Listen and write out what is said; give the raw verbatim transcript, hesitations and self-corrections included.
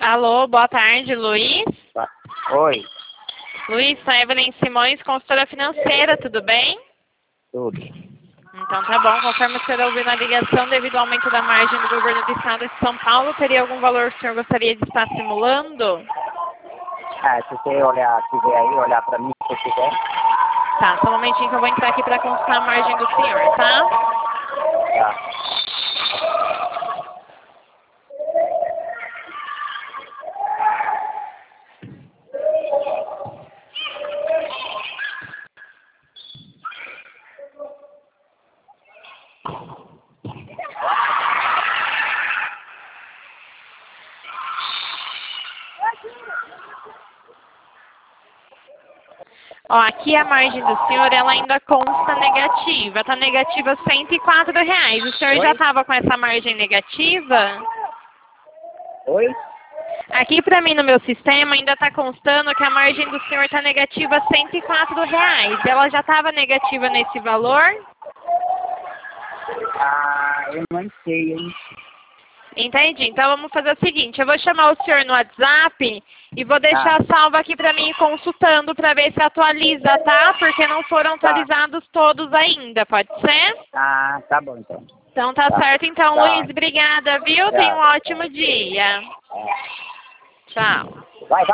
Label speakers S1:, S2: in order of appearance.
S1: Alô, boa tarde, Luiz.
S2: Tá. Oi,
S1: Luiz, sou a Evelyn Simões, consultora financeira, tudo bem?
S2: tudo.
S1: Então tá bom, conforme o senhor ouviu na ligação, devido ao aumento da margem do governo do estado de São Paulo, teria algum valor que o senhor gostaria de estar simulando?
S2: Ah, se você olhar, quiser aí, olhar pra mim, se você quiser.
S1: Tá, só um momentinho que eu vou entrar aqui para consultar a margem do senhor, tá?
S2: Tá.
S1: Ó, aqui a margem do senhor, ela ainda consta negativa, tá negativa cento e quatro reais. O senhor
S2: Oi?
S1: já estava com essa margem negativa?
S2: Oi?
S1: Aqui para mim no meu sistema ainda está constando que a margem do senhor está negativa cento e quatro reais. Ela já estava negativa nesse valor?
S2: Ah, eu não sei, hein?
S1: Entendi. Então vamos fazer o seguinte, eu vou chamar o senhor no WhatsApp e vou deixar salvo aqui para mim ir consultando para ver se atualiza, tá? Porque não foram
S2: Tá.
S1: atualizados todos ainda, pode ser?
S2: Ah, tá bom então.
S1: Então tá,
S2: Tá.
S1: certo então,
S2: Tá.
S1: Luiz. Obrigada, viu? Tenha um
S2: Tá.
S1: ótimo dia. Tchau.
S2: Vai, vai.